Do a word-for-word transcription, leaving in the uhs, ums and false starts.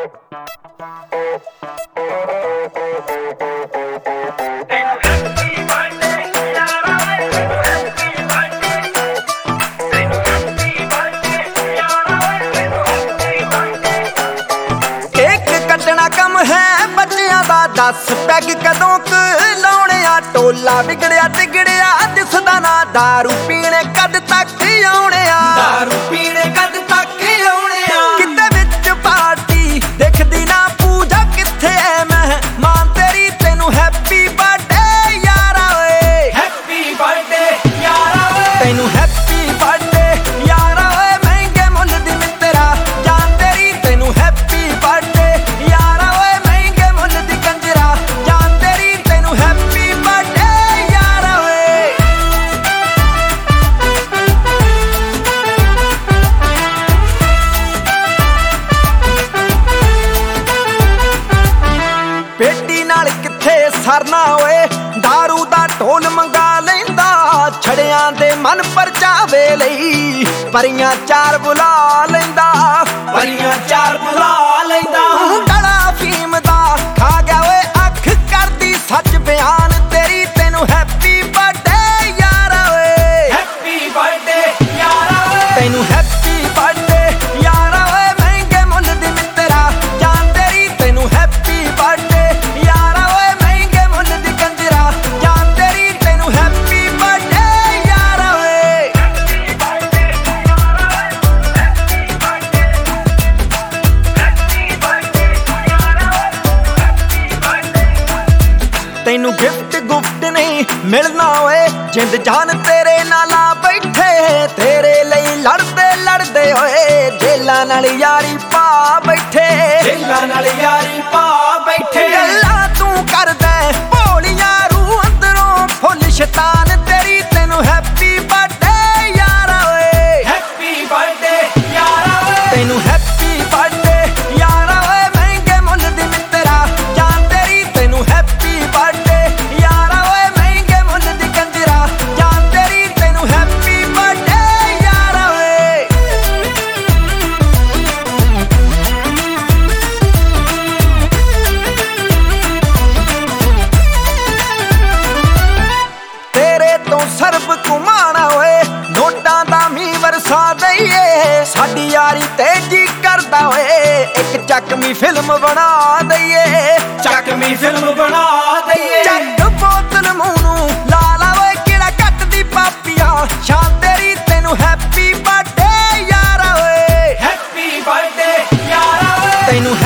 दस पैग कदों क लाउणे आ टोला बिगड़िया तिगड़िया दिसदा ना दारू पीने कद तक आउणे आ दारू पीने कद तक आउणे आ किते विच पार्टी देखदी ना पूजा किथे ऐ मेहमान तेरी तैनू हैप्पी बर्थडे यारा ओए हैप्पी बर्थडे यारा ओए तैनू हैप्पी बर्थडे यारा ओए महंगे मुल दी मित्रा जान तेरी तैनू हैप्पी बर्थडे यारा ओए महंगे मुल दी कंजरा जान तेरी तैनू हैप्पी बर्थडे यारा ओए पेटी नाल किथे सरना ओए दारू दा ढोल मंगा लैंदा छड़ियां दे मन परचावे लई परियां चार बुला लैंदा परियां चार बुला लैंदा डला फीम दा खा गया ओए अख करदी सच बयान तेरी तैनू हैप्पी बर्थडे यारा ओए हैप्पी बर्थडे यारा ओए तैनू हैप्पी बर्थडे यारा ओए महंगे मुल दी मित्रा जान तेरी तैनू हैप्पी बर्थडे यारा ओए महंगे मुल दी कंजरा जान तेरी तैनू हैप्पी बर्थडे यारा ओए तैनू गिफ्ट गुफ्ट नहीं मिलना ओए जिंद जान तेरे नाला बैठे तेरे लई लड़दे लड़दे ओए जेलां नाल यारी पा बैठे जेलां नाल यारी पा बैठे गल्लां तू करदा भोलियां रूह अंदरों फुल शैतान तेरी तैनू हैप्पी बर्थडे यारा ओए हैप्पी बर्थडे यारा ओए तैनू हैप्पी बर्थडे यारा ओए महंगे मुल दी मित्रा जान तेरी तैनू हैप्पी बर्थडे यारा ओए महंगे मुल दी कंजरा जान तेरी तैनू हैप्पी बर्थडे यारा ओए तेरे तो सरब घुमाना ओए नोटां दा मी वरसा दईए साडी यारी तेजी करदा ओए एक चकमी फिल्म बना दईए चकमी फिल्म बना दईए चक बोतल मूंह नूं ला ला ओए किहड़ा कटदी पापिया शान तेरी तैनू हैप्पी बर्थडे यारा ओए हैप्पी बर्थडे यारा ओए तैनू